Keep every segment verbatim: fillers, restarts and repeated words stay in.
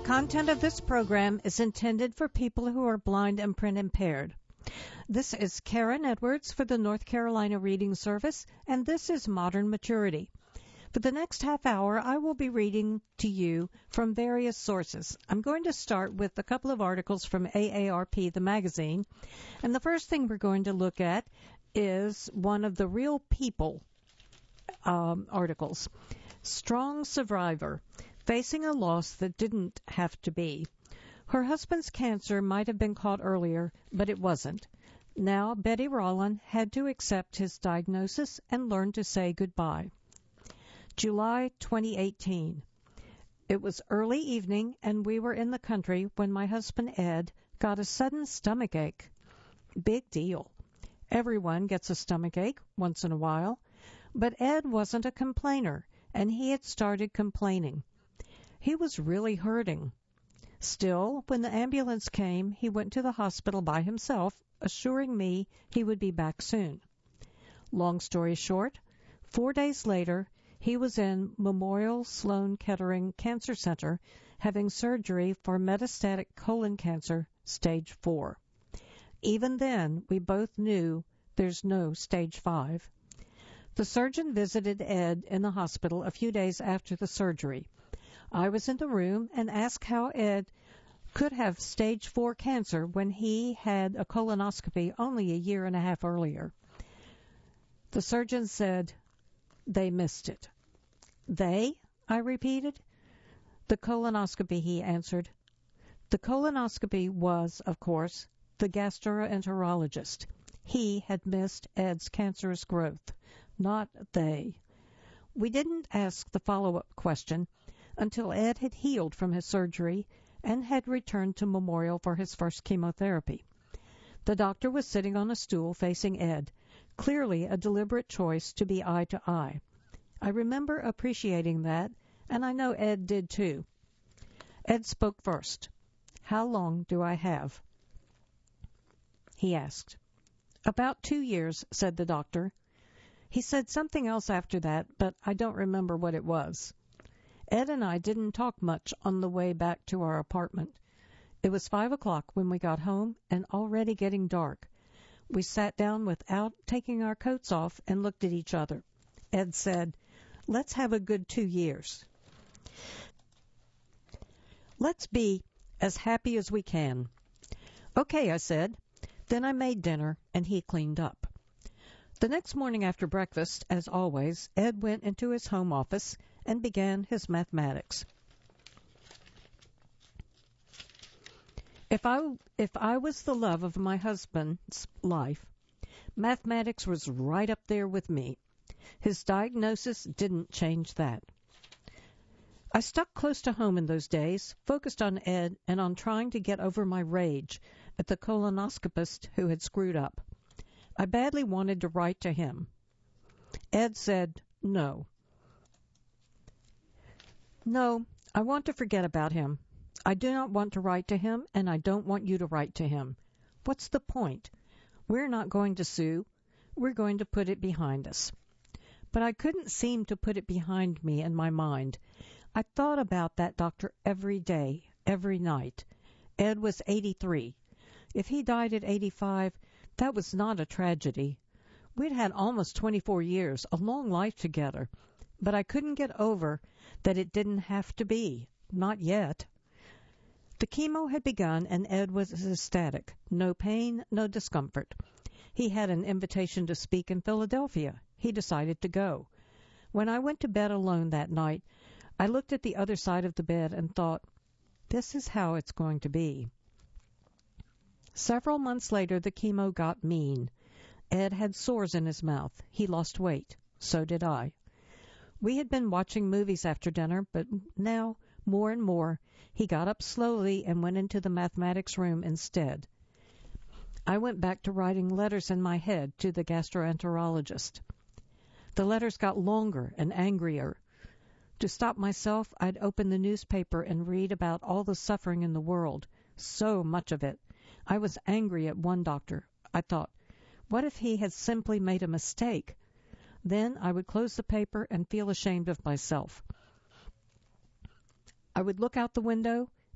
content of this program is intended for people who are blind and print impaired. This is Karen Edwards for the North Carolina Reading Service, and this is Modern Maturity. For the next half hour, I will be reading to you from various sources. I'm going to start with a couple of articles from A A R P, the magazine, and the first thing we're going to look at is one of the Real People um, articles. Strong survivor, facing a loss that didn't have to be. Her husband's cancer might have been caught earlier, but it wasn't. Now Betty Rollin had to accept his diagnosis and learn to say goodbye. July twenty eighteen. It was early evening, and we were in the country when my husband Ed got a sudden stomach ache. Big deal. Everyone gets a stomach ache once in a while, but Ed wasn't a complainer, and he had started complaining. He was really hurting. Still, when the ambulance came, he went to the hospital by himself, assuring me he would be back soon. Long story short, four days later, he was in Memorial Sloan Kettering Cancer Center having surgery for metastatic colon cancer, stage four. Even then, we both knew there's no stage five. The surgeon visited Ed in the hospital a few days after the surgery. I was in the room and asked how Ed could have stage four cancer when he had a colonoscopy only a year and a half earlier. The surgeon said, "They missed it." "They?" I repeated. "The colonoscopy," he answered. The colonoscopy was, of course, the gastroenterologist. He had missed Ed's cancerous growth, not they. We didn't ask the follow-up question until Ed had healed from his surgery and had returned to Memorial for his first chemotherapy. The doctor was sitting on a stool facing Ed, clearly a deliberate choice to be eye to eye. I remember appreciating that, and I know Ed did too. Ed spoke first. "How long do I have?" he asked. "About two years," said the doctor. He said something else after that, but I don't remember what it was. Ed and I didn't talk much on the way back to our apartment. It was five o'clock when we got home and already getting dark. We sat down without taking our coats off and looked at each other. Ed said, "Let's have a good two years. Let's be as happy as we can." "Okay," I said. Then I made dinner and he cleaned up. The next morning after breakfast, as always, Ed went into his home office and began his mathematics. If I, if I was the love of my husband's life, mathematics was right up there with me. His diagnosis didn't change that. I stuck close to home in those days, focused on Ed and on trying to get over my rage at the colonoscopist who had screwed up. I badly wanted to write to him. Ed said, "No. No, I want to forget about him. I do not want to write to him, and I don't want you to write to him. What's the point? We're not going to sue. We're going to put it behind us." But I couldn't seem to put it behind me in my mind. I thought about that doctor every day, every night. Ed was eighty-three. If he died at eighty-five, that was not a tragedy. We'd had almost twenty-four years, a long life together. But I couldn't get over that it didn't have to be. Not yet. The chemo had begun, and Ed was ecstatic. No pain, no discomfort. He had an invitation to speak in Philadelphia. He decided to go. When I went to bed alone that night, I looked at the other side of the bed and thought, this is how it's going to be. Several months later, the chemo got mean. Ed had sores in his mouth. He lost weight. So did I. We had been watching movies after dinner, but now, more and more, he got up slowly and went into the mathematics room instead. I went back to writing letters in my head to the gastroenterologist. The letters got longer and angrier. To stop myself, I'd open the newspaper and read about all the suffering in the world, so much of it. I was angry at one doctor. I thought, what if he had simply made a mistake? Then I would close the paper and feel ashamed of myself. I would look out the window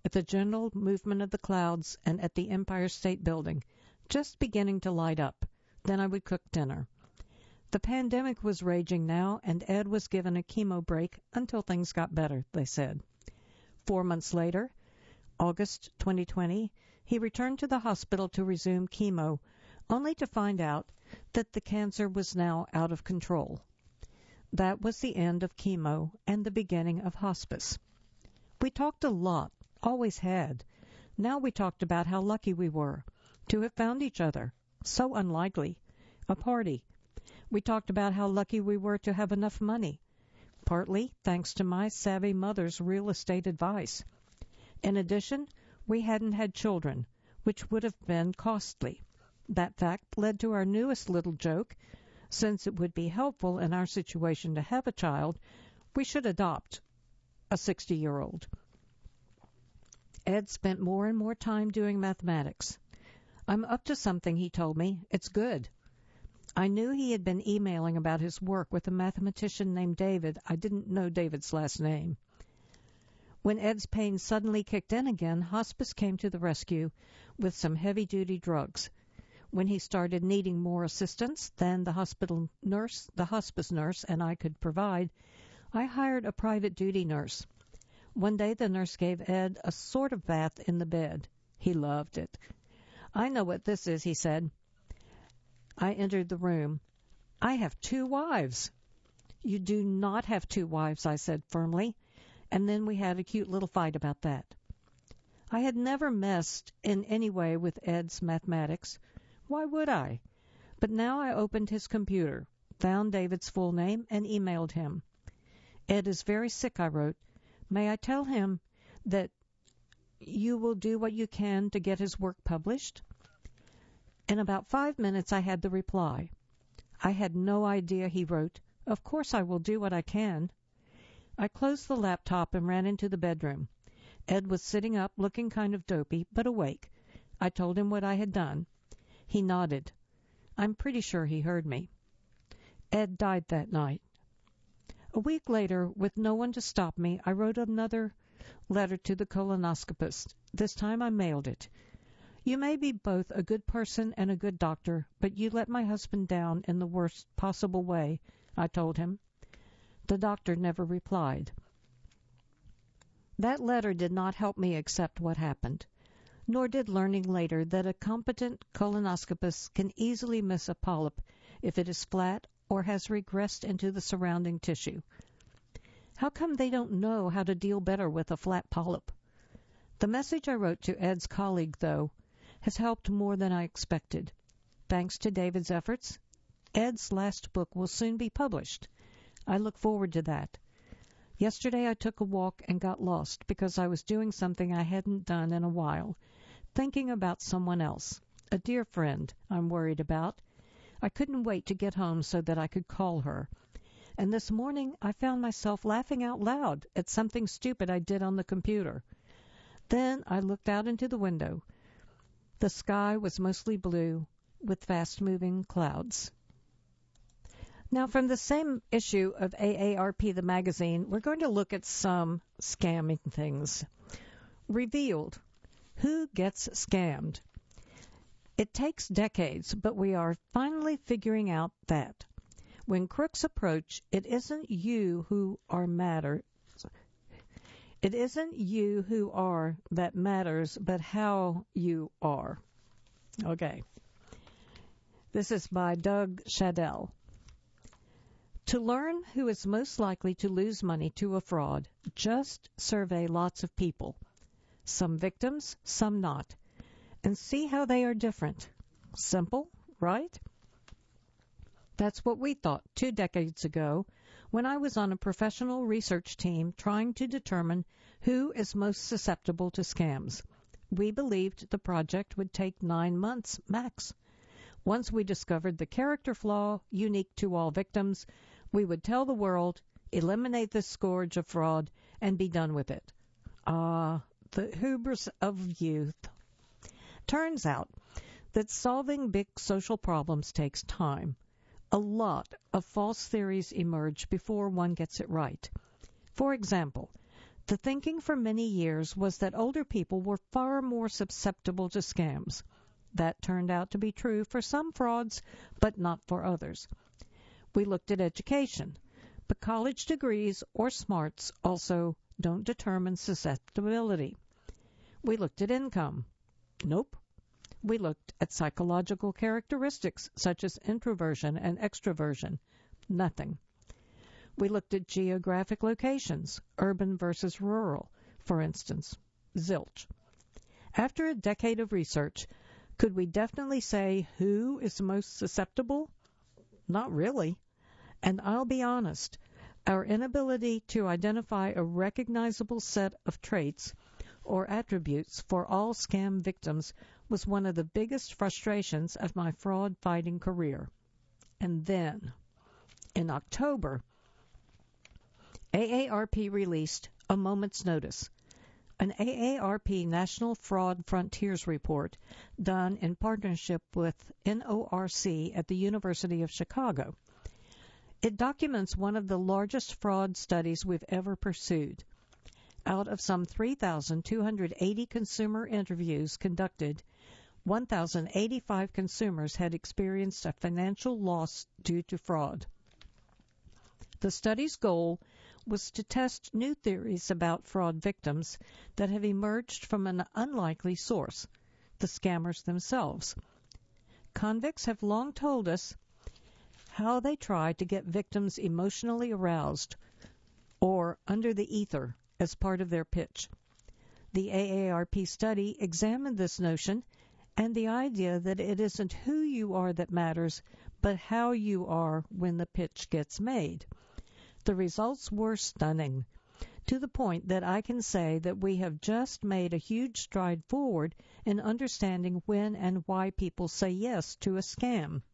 at the general movement of the clouds and at the Empire State Building, just beginning to light up. Then I would cook dinner. The pandemic was raging now, and Ed was given a chemo break until things got better, they said. Four months later, August twenty twenty, he returned to the hospital to resume chemo, only to find out that the cancer was now out of control. That was the end of chemo and the beginning of hospice. We talked a lot, always had. Now we talked about how lucky we were to have found each other. So unlikely. A party. We talked about how lucky we were to have enough money, partly thanks to my savvy mother's real estate advice. In addition, we hadn't had children, which would have been costly. That fact led to our newest little joke. Since it would be helpful in our situation to have a child, we should adopt a sixty-year-old. Ed spent more and more time doing mathematics. I'm up to something, he told me. It's good. I knew he had been emailing about his work with a mathematician named David. I didn't know David's last name. When Ed's pain suddenly kicked in again, hospice came to the rescue with some heavy-duty drugs. When he started needing more assistance than the hospital nurse, the hospice nurse, and I could provide, I hired a private duty nurse. One day the nurse gave Ed a sort of bath in the bed. He loved it. I know what this is, he said. I entered the room. I have two wives. You do not have two wives, I said firmly, and then we had a cute little fight about that. I had never messed in any way with Ed's mathematics. Why would I? But now I opened his computer, found David's full name, and emailed him. Ed is very sick, I wrote. May I tell him that you will do what you can to get his work published? In about five minutes I had the reply. I had no idea, he wrote. Of course I will do what I can. I closed the laptop and ran into the bedroom. Ed was sitting up, looking kind of dopey, but awake. I told him what I had done. He nodded. I'm pretty sure he heard me. Ed died that night. A week later, with no one to stop me, I wrote another letter to the colonoscopist. This time I mailed it. You may be both a good person and a good doctor, but you let my husband down in the worst possible way, I told him. The doctor never replied. That letter did not help me accept what happened, nor did learning later that a competent colonoscopist can easily miss a polyp if it is flat or has regressed into the surrounding tissue. How come they don't know how to deal better with a flat polyp? The message I wrote to Ed's colleague, though, has helped more than I expected. Thanks to David's efforts, Ed's last book will soon be published. I look forward to that. Yesterday I took a walk and got lost because I was doing something I hadn't done in a while, thinking about someone else, a dear friend I'm worried about. I couldn't wait to get home so that I could call her. And this morning I found myself laughing out loud at something stupid I did on the computer. Then I looked out into the window. The sky was mostly blue with fast-moving clouds. Now, from the same issue of A A R P, the magazine, we're going to look at some scamming things. Revealed. Who gets scammed? It takes decades, but we are finally figuring out that when crooks approach, it isn't you who are matter. It isn't you who are that matters, but how you are. Okay. This is by Doug Shadell. To learn who is most likely to lose money to a fraud, just survey lots of people, some victims, some not, and see how they are different. Simple, right? That's what we thought two decades ago when I was on a professional research team trying to determine who is most susceptible to scams. We believed the project would take nine months max. Once we discovered the character flaw unique to all victims, we would tell the world, eliminate this scourge of fraud, and be done with it. Ah, the hubris of youth. Turns out that solving big social problems takes time. A lot of false theories emerge before one gets it right. For example, The thinking for many years was that older people were far more susceptible to scams. That turned out to be true for some frauds, but not for others. We looked at education, but college degrees or smarts also don't determine susceptibility. We looked at income. Nope. We looked at psychological characteristics such as introversion and extroversion. Nothing. We looked at geographic locations, urban versus rural, for instance. Zilch. After a decade of research, could we definitely say who is most susceptible? Not really. And I'll be honest, our inability to identify a recognizable set of traits or attributes for all scam victims was one of the biggest frustrations of my fraud-fighting career. And then, in October, A A R P released A Moment's Notice, an A A R P National Fraud Frontiers report done in partnership with N O R C at the University of Chicago. It documents one of the largest fraud studies we've ever pursued. Out of some three thousand two hundred eighty consumer interviews conducted, one thousand eighty-five consumers had experienced a financial loss due to fraud. The study's goal was to test new theories about fraud victims that have emerged from an unlikely source, the scammers themselves. Convicts have long told us how they try to get victims emotionally aroused or under the ether as part of their pitch. The A A R P study examined this notion and the idea that it isn't who you are that matters, but how you are when the pitch gets made. The results were stunning, to the point that I can say that we have just made a huge stride forward in understanding when and why people say yes to a scam.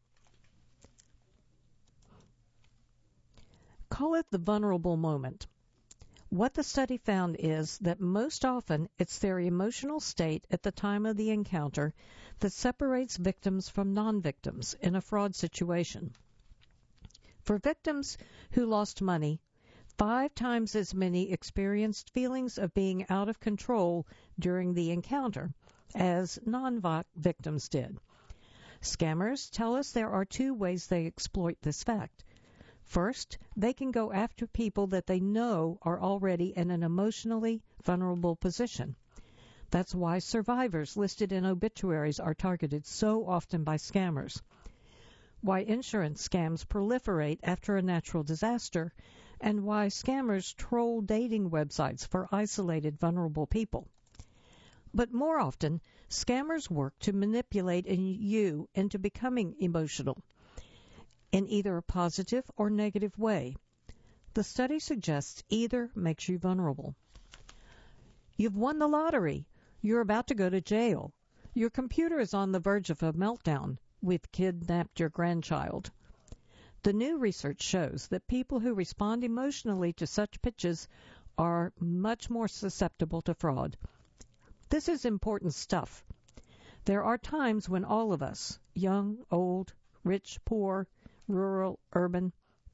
Call it the vulnerable moment. What the study found is that most often it's their emotional state at the time of the encounter that separates victims from non-victims in a fraud situation. For victims who lost money, five times as many experienced feelings of being out of control during the encounter as non-victims did. Scammers tell us there are two ways they exploit this fact. First, they can go after people that they know are already in an emotionally vulnerable position. That's why survivors listed in obituaries are targeted so often by scammers. Why insurance scams proliferate after a natural disaster, and why scammers troll dating websites for isolated, vulnerable people. But more often, scammers work to manipulate you into becoming emotional in either a positive or negative way. The study suggests either makes you vulnerable. You've won the lottery. You're about to go to jail. Your computer is on the verge of a meltdown. We've kidnapped your grandchild. The new research shows that people who respond emotionally to such pitches are much more susceptible to fraud. This is important stuff. There are times when all of us, young, old, rich, poor, rural, urban,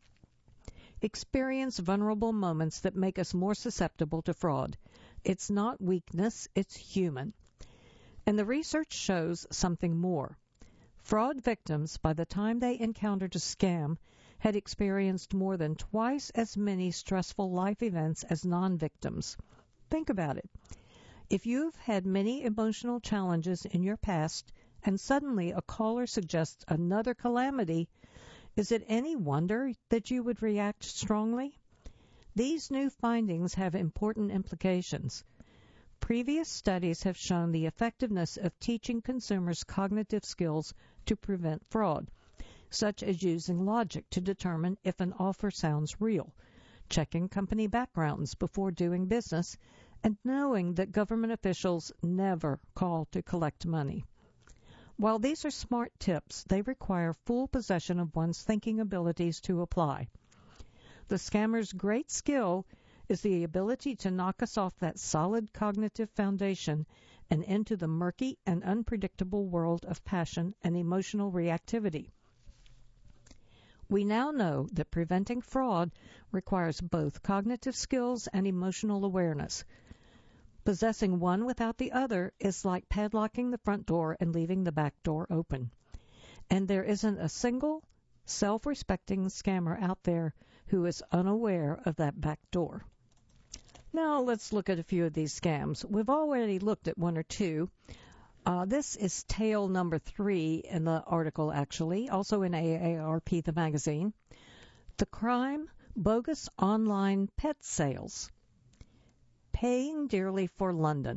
experience vulnerable moments that make us more susceptible to fraud. It's not weakness, it's human. And the research shows something more. Fraud victims, by the time they encountered a scam, had experienced more than twice as many stressful life events as non-victims. Think about it. If you've had many emotional challenges in your past, and suddenly a caller suggests another calamity, is it any wonder that you would react strongly? These new findings have important implications. Previous studies have shown the effectiveness of teaching consumers cognitive skills to prevent fraud, such as using logic to determine if an offer sounds real, checking company backgrounds before doing business, and knowing that government officials never call to collect money. While these are smart tips, they require full possession of one's thinking abilities to apply. The scammer's great skill is the ability to knock us off that solid cognitive foundation and into the murky and unpredictable world of passion and emotional reactivity. We now know that preventing fraud requires both cognitive skills and emotional awareness. Possessing one without the other is like padlocking the front door and leaving the back door open. And there isn't a single self-respecting scammer out there who is unaware of that back door. Now let's look at a few of these scams. We've already looked at one or two. Uh, this is tale number three in the article, actually, also in A A R P, the magazine. The crime, bogus online pet sales. Paying dearly for London.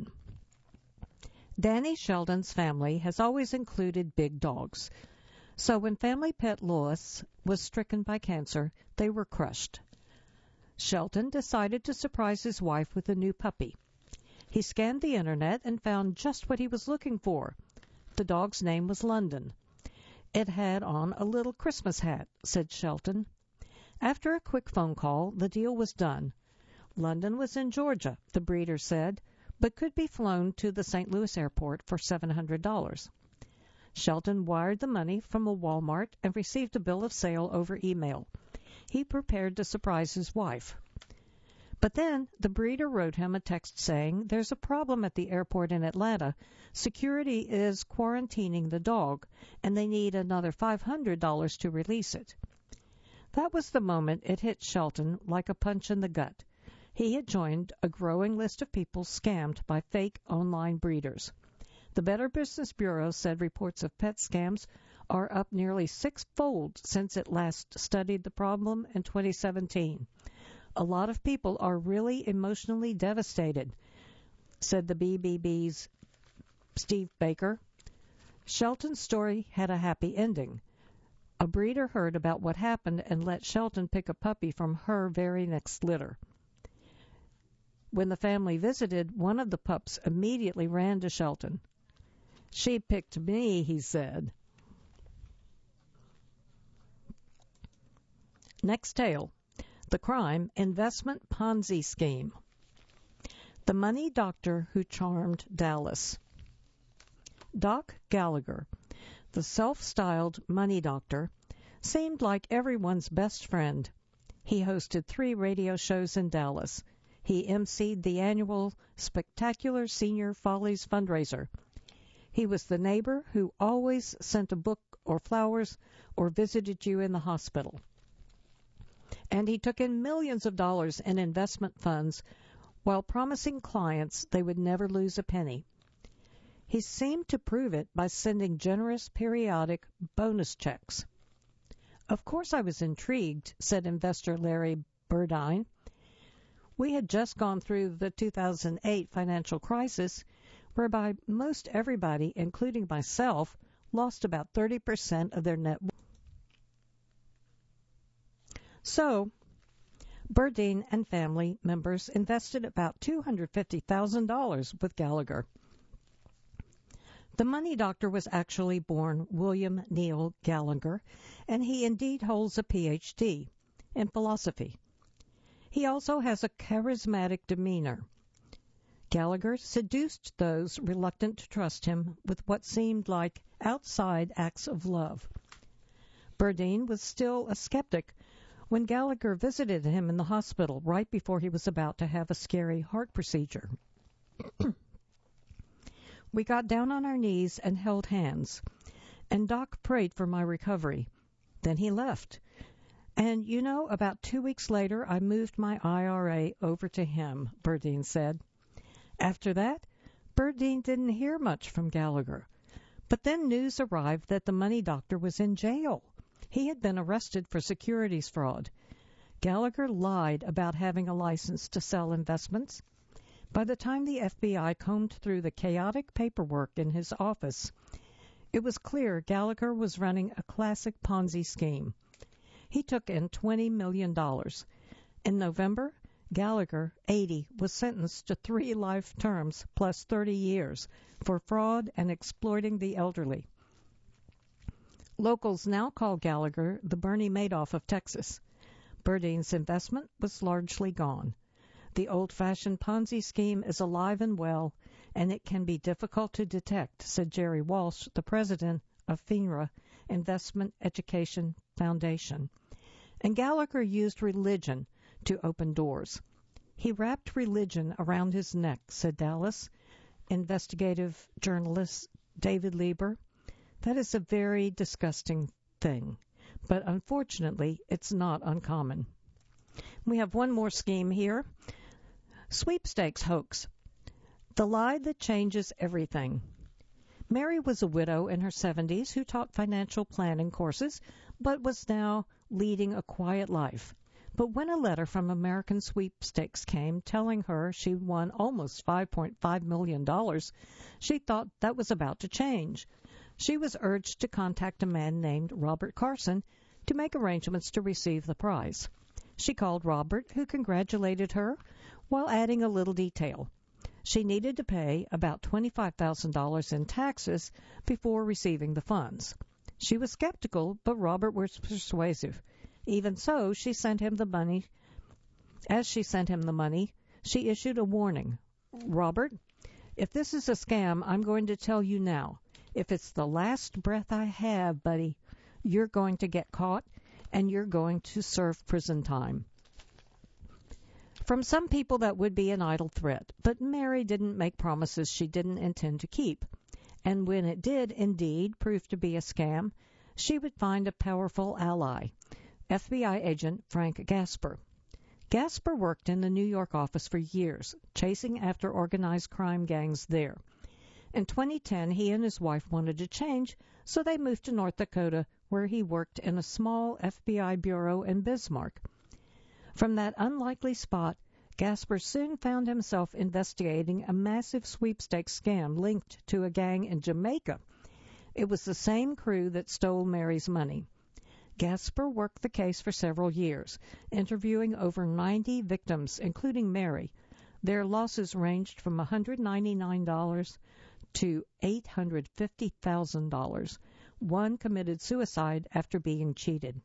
Danny Sheldon's family has always included big dogs. So when family pet Lois was stricken by cancer, they were crushed. Sheldon decided to surprise his wife with a new puppy. He scanned the internet and found just what he was looking for. The dog's name was London. It had on a little Christmas hat, said Sheldon. After a quick phone call, the deal was done. London was in Georgia, the breeder said, but could be flown to the Saint Louis airport for seven hundred dollars. Sheldon wired the money from a Walmart and received a bill of sale over email. He prepared to surprise his wife. But then the breeder wrote him a text saying, "There's a problem at the airport in Atlanta. Security is quarantining the dog, and they need another five hundred dollars to release it." That was the moment it hit Sheldon like a punch in the gut. He had joined a growing list of people scammed by fake online breeders. The Better Business Bureau said reports of pet scams are up nearly six-fold since it last studied the problem in twenty seventeen. A lot of people are really emotionally devastated, said the B B B's Steve Baker. Sheldon's story had a happy ending. A breeder heard about what happened and let Sheldon pick a puppy from her very next litter. When the family visited, one of the pups immediately ran to Sheldon. "She picked me," he said. Next tale. The crime, investment Ponzi scheme. The money doctor who charmed Dallas. Doc Gallagher, the self-styled money doctor, seemed like everyone's best friend. He hosted three radio shows in Dallas. He emceed the annual Spectacular Senior Follies fundraiser. He was the neighbor who always sent a book or flowers or visited you in the hospital. And he took in millions of dollars in investment funds while promising clients they would never lose a penny. He seemed to prove it by sending generous periodic bonus checks. "Of course I was intrigued," said investor Larry Burdine. "We had just gone through the two thousand eight financial crisis, whereby most everybody, including myself, lost about thirty percent of their net worth. So, Burdine and family members invested about two hundred fifty thousand dollars with Gallagher. The money doctor was actually born William Neal Gallagher, and he indeed holds a P H D in philosophy. He also has a charismatic demeanor. Gallagher seduced those reluctant to trust him with what seemed like outside acts of love. Burdine was still a skeptic when Gallagher visited him in the hospital right before he was about to have a scary heart procedure. We got down on our knees and held hands, and Doc prayed for my recovery. Then he left. And, you know, about two weeks later, I moved my I R A over to him, Burdine said. After that, Burdine didn't hear much from Gallagher. But then news arrived that the money doctor was in jail. He had been arrested for securities fraud. Gallagher lied about having a license to sell investments. By the time the F B I combed through the chaotic paperwork in his office, it was clear Gallagher was running a classic Ponzi scheme. He took in twenty million dollars. In November, Gallagher, eighty, was sentenced to three life terms plus thirty years for fraud and exploiting the elderly. Locals now call Gallagher the Bernie Madoff of Texas. Burdine's investment was largely gone. The old-fashioned Ponzi scheme is alive and well, and it can be difficult to detect, said Jerry Walsh, the president of FINRA, Investment Education Foundation. And Gallagher used religion to open doors. He wrapped religion around his neck, said Dallas investigative journalist David Lieber. That is a very disgusting thing, but unfortunately, it's not uncommon. We have one more scheme here. Sweepstakes hoax. The lie that changes everything. Mary was a widow in her seventies who taught financial planning courses, but was now leading a quiet life. But when a letter from American Sweepstakes came telling her she won almost five point five million dollars, she thought that was about to change. She was urged to contact a man named Robert Carson to make arrangements to receive the prize. She called Robert, who congratulated her while adding a little detail. She needed to pay about twenty-five thousand dollars in taxes before receiving the funds. She was skeptical, but Robert was persuasive. Even so, she sent him the money. As she sent him the money, she issued a warning. Robert, if this is a scam, I'm going to tell you now. If it's the last breath I have, buddy, you're going to get caught and you're going to serve prison time. From some people, that would be an idle threat, but Mary didn't make promises she didn't intend to keep. And when it did indeed prove to be a scam, she would find a powerful ally. F B I agent Frank Gasper. Gasper worked in the New York office for years, chasing after organized crime gangs there. In twenty ten, he and his wife wanted to change, so they moved to North Dakota, where he worked in a small F B I bureau in Bismarck. From that unlikely spot, Gasper soon found himself investigating a massive sweepstakes scam linked to a gang in Jamaica. It was the same crew that stole Mary's money. Gasper worked the case for several years, interviewing over ninety victims, including Mary. Their losses ranged from one hundred ninety-nine dollars to eight hundred fifty thousand dollars. One committed suicide after being cheated.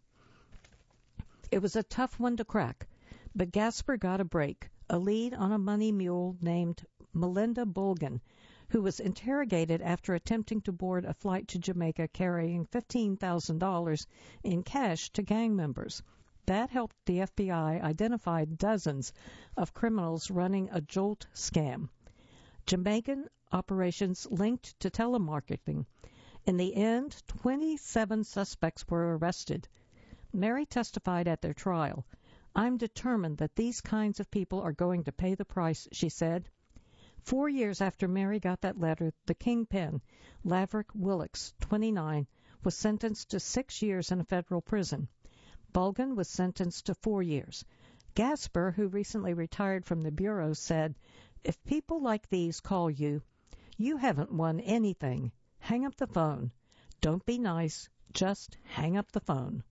It was a tough one to crack, but Gasper got a break, a lead on a money mule named Melinda Bolgan, who was interrogated after attempting to board a flight to Jamaica carrying fifteen thousand dollars in cash to gang members. That helped the F B I identify dozens of criminals running a jolt scam. Jamaican operations linked to telemarketing. In the end, twenty-seven suspects were arrested. Mary testified at their trial. I'm determined that these kinds of people are going to pay the price, she said. Four years after Mary got that letter, the kingpin, Laverick Willix, twenty-nine, was sentenced to six years in a federal prison. Bolgan was sentenced to four years. Gasper, who recently retired from the bureau, said, if people like these call you, you haven't won anything. Hang up the phone. Don't be nice. Just hang up the phone.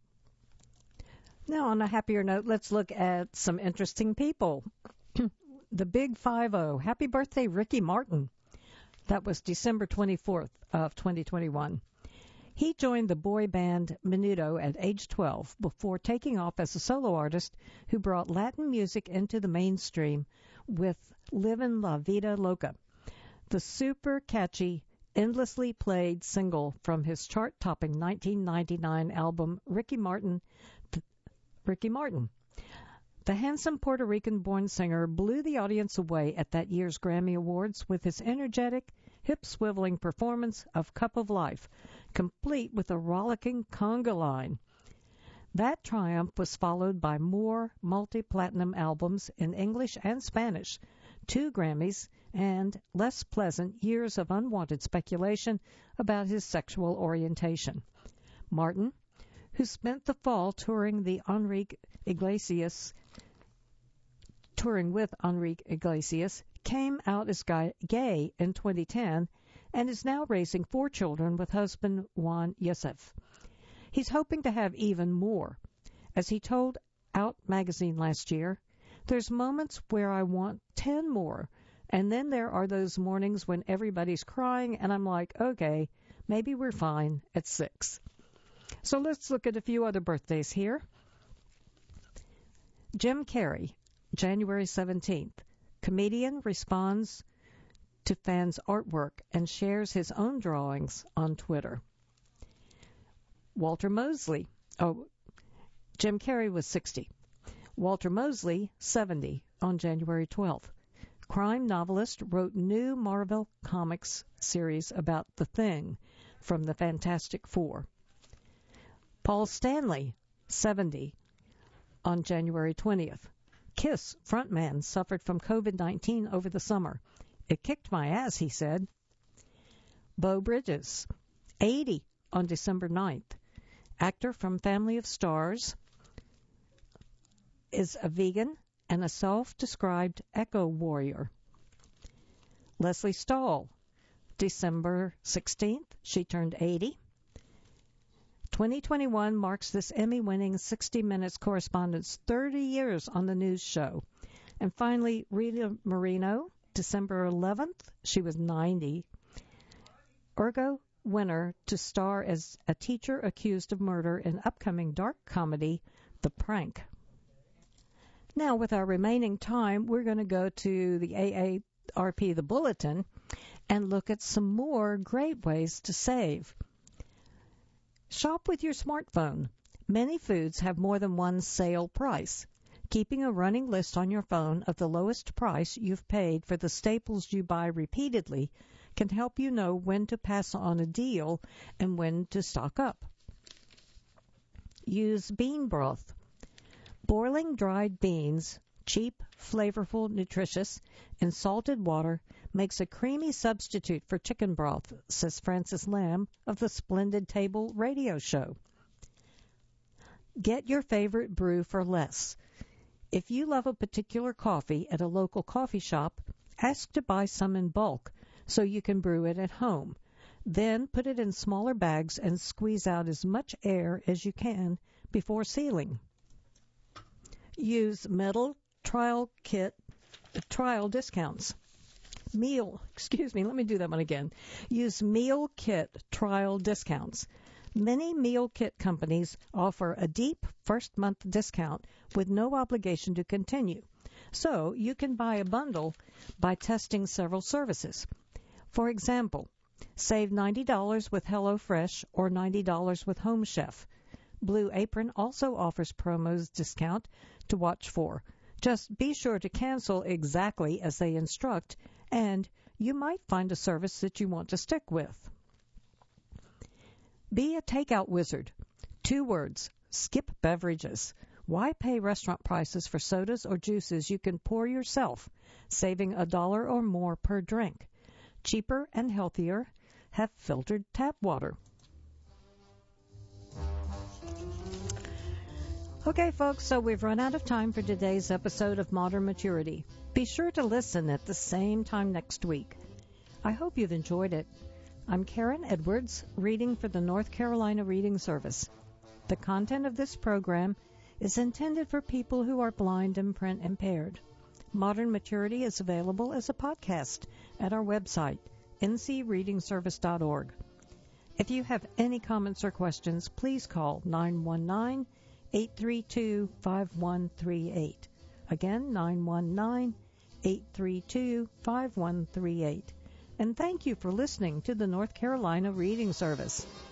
Now, on a happier note, let's look at some interesting people. The Big five oh. Happy birthday, Ricky Martin. That was December twenty-fourth of twenty twenty-one. He joined the boy band Menudo at age twelve before taking off as a solo artist who brought Latin music into the mainstream with Livin' La Vida Loca, the super catchy, endlessly played single from his chart-topping nineteen ninety-nine album Ricky Martin. Ricky Martin. The handsome Puerto Rican-born singer blew the audience away at that year's Grammy Awards with his energetic, hip-swiveling performance of Cup of Life, complete with a rollicking conga line. That triumph was followed by more multi-platinum albums in English and Spanish, two Grammys, and less pleasant years of unwanted speculation about his sexual orientation. Martin, who spent the fall touring the Enrique Iglesias, touring with Enrique Iglesias, came out as gay in twenty ten and is now raising four children with husband Juan Yosef. He's hoping to have even more. As he told Out magazine last year, there's moments where I want ten more, and then there are those mornings when everybody's crying and I'm like, okay, maybe we're fine at six. So let's look at a few other birthdays here. Jim Carrey, January seventeenth. Comedian responds to fans' artwork and shares his own drawings on Twitter. Walter Mosley, oh, Jim Carrey was sixty. Walter Mosley, seventy, on January twelfth. Crime novelist wrote new Marvel Comics series about The Thing from the Fantastic Four. Paul Stanley, seventy, on January twentieth. Kiss frontman suffered from covid nineteen over the summer. It kicked my ass, he said. Beau Bridges, eighty, on December ninth. Actor from Family of Stars, is a vegan and a self-described eco-warrior. Leslie Stahl, December sixteenth, she turned eighty. twenty twenty-one marks this Emmy-winning sixty minutes correspondent's thirty years on the news show. And finally, Rita Moreno, December eleventh, she was ninety. Ergo winner to star as a teacher accused of murder in upcoming dark comedy, The Prank. Now, with our remaining time, we're going to go to the A A R P, the Bulletin, and look at some more great ways to save. Shop with your smartphone. Many foods have more than one sale price. Keeping a running list on your phone of the lowest price you've paid for the staples you buy repeatedly can help you know when to pass on a deal and when to stock up. Use bean broth. Boiling dried beans, cheap, flavorful, nutritious, in salted water makes a creamy substitute for chicken broth, says Francis Lamb of the Splendid Table radio show. Get your favorite brew for less. If you love a particular coffee at a local coffee shop, ask to buy some in bulk so you can brew it at home. Then put it in smaller bags and squeeze out as much air as you can before sealing. Use metal trial kit trial discounts. Meal, excuse me, let me do that one again. Use meal kit trial discounts. Many meal kit companies offer a deep first month discount with no obligation to continue. So you can buy a bundle by testing several services. For example, save ninety dollars with HelloFresh or ninety dollars with Home Chef. Blue Apron also offers promos discount to watch for. Just be sure to cancel exactly as they instruct, and you might find a service that you want to stick with. Be a takeout wizard. Two words, skip beverages. Why pay restaurant prices for sodas or juices you can pour yourself, saving a dollar or more per drink? Cheaper and healthier, have filtered tap water. Okay, folks, so we've run out of time for today's episode of Modern Maturity. Be sure to listen at the same time next week. I hope you've enjoyed it. I'm Karen Edwards, reading for the North Carolina Reading Service. The content of this program is intended for people who are blind and print impaired. Modern Maturity is available as a podcast at our website, n c reading service dot org. If you have any comments or questions, please call nine one nine, eight three two, five one three eight. Again, nine one nine, eight three two, five one three eight. And thank you for listening to the North Carolina Reading Service.